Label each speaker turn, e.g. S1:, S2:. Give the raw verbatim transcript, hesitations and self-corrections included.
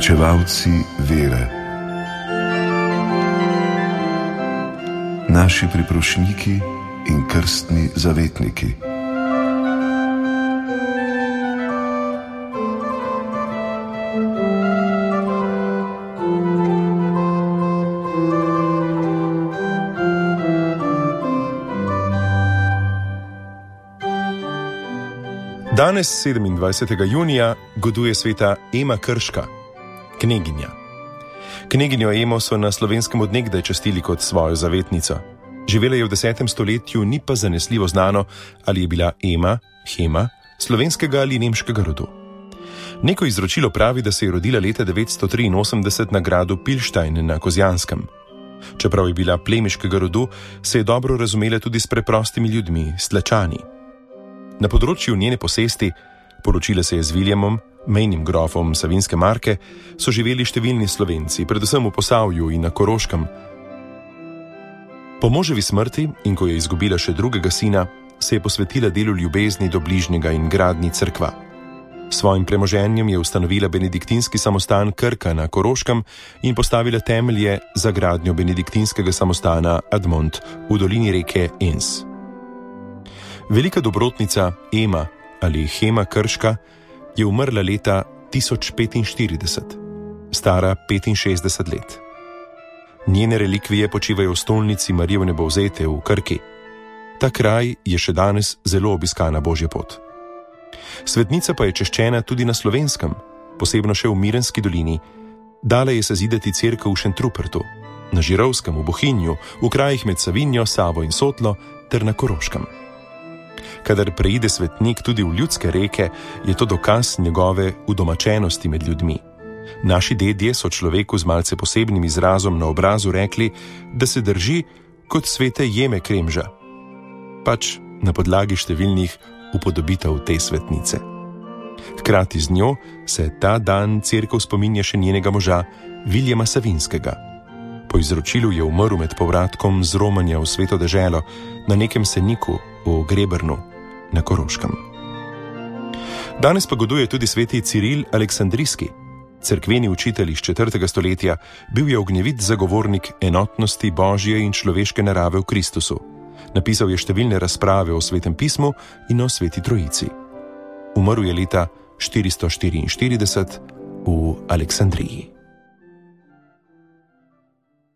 S1: Pričevalci vere. Naši priprošniki in krstni zavetniki.
S2: Danes, sedemindvajsetega junija, goduje sveta Ema Krška, kneginja. Kneginjo Emo so na Slovenskem od nekdaj častili kot svojo zavetnico. Živela je v desetem stoletju, ni pa zanesljivo znano, ali je bila Ema, Hema, slovenskega ali nemškega rodu. Neko izročilo pravi, da se je rodila leta devetsto triinosemdeset na gradu Pilštajn na Kozjanskem. Čeprav je bila plemiškega rodu, se je dobro razumela tudi s preprostimi ljudmi, s Tlačani. Na področju njene posesti, poročila se je z Viljamom, mejnim grofom Savinjske marke, so živeli številni Slovenci, predvsem v Posavju in na Koroškem. Po moževi smrti in ko je izgubila še drugega sina, se je posvetila delu ljubezni do bližnjega in gradnji cerkva. S svojim premoženjem je ustanovila benediktinski samostan Krka na Koroškem in postavila temelje za gradnjo benediktinskega samostana Admont v dolini reke Ens. Velika dobrotnica Ema ali Hema Krška je umrla leta tisoč petinštirideset, stara petinšestdeset let. Njene relikvije počivajo v stolnici Marije Vnebovzete v Krki. Ta kraj je še danes zelo obiskana Božja pot. Svetnica pa je češčena tudi na Slovenskem, posebno še v Mirenski dolini. Dala je sezidati cerkev v Šentrupertu, na Žirovskem, v Bohinju, v krajih med Savinjo, Savo in Sotlo ter na Koroškem. Kadar preide svetnik tudi v ljudske reke, je to dokaz njegove udomačenosti med ljudmi. Naši dedje so človeku z malce posebnim izrazom na obrazu rekli, da se drži kot svete Jeme Kremža, pač na podlagi številnih upodobitev te svetnice. Hkrati z njo se ta dan cerkev spominja še njenega moža Viljama Savinjskega. Po izročilu je umrl med povratkom z romanja v Sveto deželo na nekem seniku v Grebrnu na Koroškem. Danes pa goduje tudi sveti Ciril Aleksandrijski, cerkveni učitelj iz četrtega stoletja, bil je ognjevit zagovornik enotnosti Božje in človeške narave v Kristusu. Napisal je številne razprave o Svetem pismu in o Sveti Trojici. Umrl je leta štiristo štiriinštirideset v Aleksandriji.